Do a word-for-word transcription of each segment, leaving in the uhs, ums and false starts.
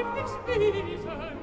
unbegreifliches Wesen.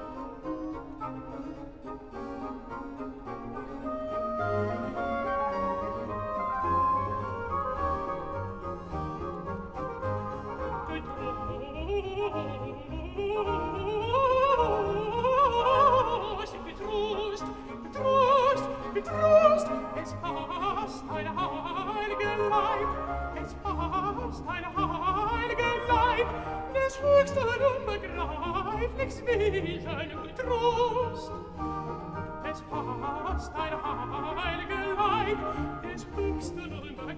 Getrost, getrost, getrost, es passt ein heiliger Leib, es passt ein heiliger Leib, des höchsten unbegreiflichs Wesen, getrost. Es passt ein heiliger Leib, des höchsten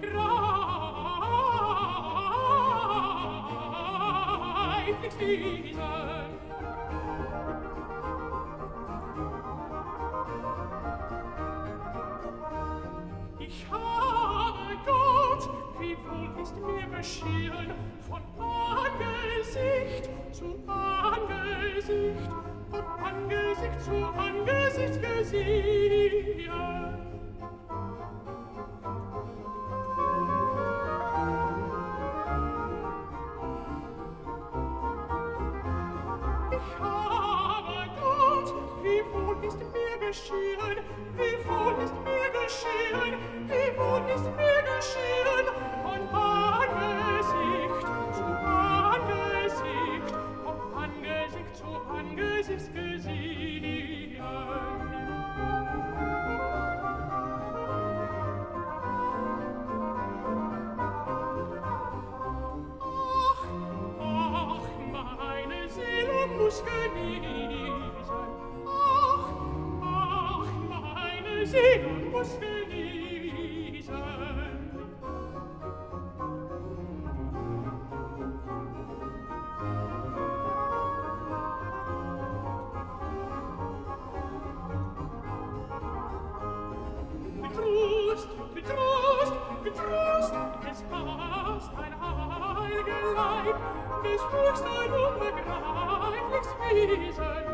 unbegreiflichs Wesen. Ich habe Gott, wie wohl ist mir beschieden, von Angesicht zu Angesicht, von Angesicht zu Angesicht gesehen. Ich habe Gott, wie wohl ist mir geschehen, wie wohl ist mir geschehen, wie wohl ist mir geschehen, von Angesicht zu Angesicht, von Angesicht zu Angesicht gesehen. Ach, ach, meine Seele muss genießen, ach, ach, meine Seele muss genießen. Getrost, getrost, getrost, es passt ein heiliger Leib, des höchsten unbegreiflichs Wesen.